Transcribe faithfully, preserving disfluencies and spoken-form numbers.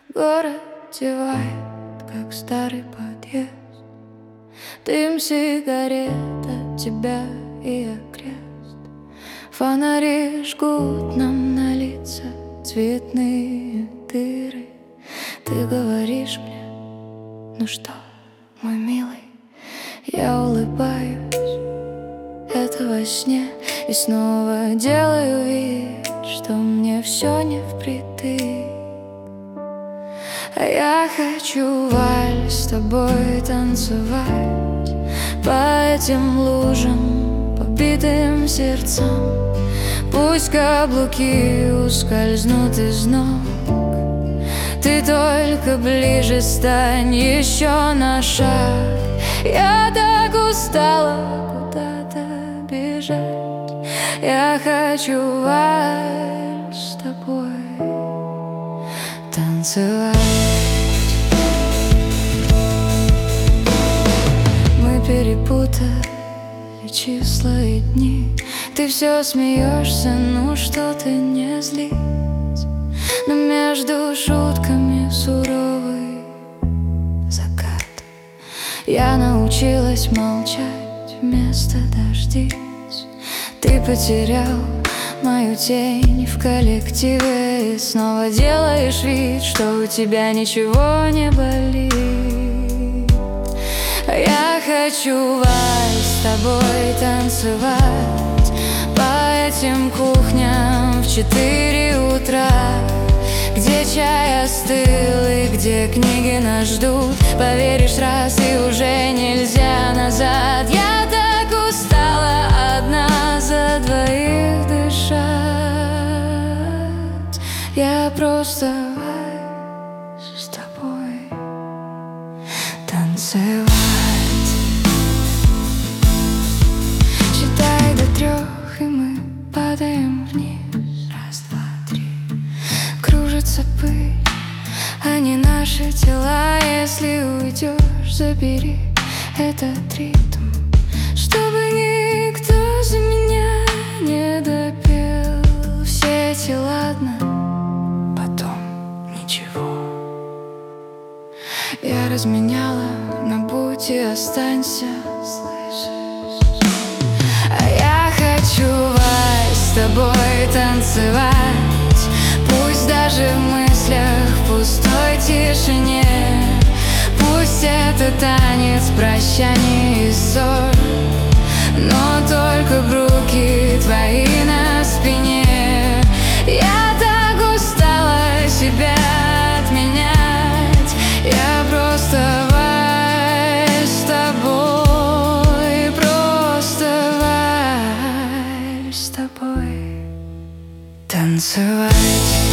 Город девает, как старый подъезд. Дым сигарет от тебя и окрест. Фонари жгут нам на лица цветные дыры. Ты говоришь мне: ну что, мой милый? Я улыбаюсь, это во сне, и снова делаю вид, что мне все не впритык. А я хочу вальс с тобой танцевать по этим лужам, побитым сердцам. Пусть каблуки ускользнут из ног, ты только ближе стань еще на шаг. Я так устала куда-то бежать. Я хочу вальс с тобой танцевать. Мы перепутали числа и дни. Ты все смеешься, ну что ты не злись. Но между шутками суровый закат. Я научилась молчать вместо дождись. Ты потерял мою тень в коллективе и снова делаешь вид, что у тебя ничего не болит. А я хочу вальс с тобой танцевать по этим кухням в четыре утра, где чай остыл и где книги нас ждут. Поверишь раз, и уже нельзя назад. Я так устала одна за двоих дышать. Я просто вальс с тобой танцевать. Считай до трех, и мы падаем вниз. Раз, два, три. Кружится пыль, а не наши тела. Если уйдешь, забери этот ритм, чтобы никто за меня не допел. Все эти ладно, потом ничего. Я разменяла на будь и останься, слышишь? А я хочу вальс с тобой танцевать, пусть даже в мыслях в пустой тишине. Пусть это танец прощаний и ссор, но только руки твои на спине. Я так устала себя отменять. Я просто вальс с тобой, просто вальс с тобой танцевать.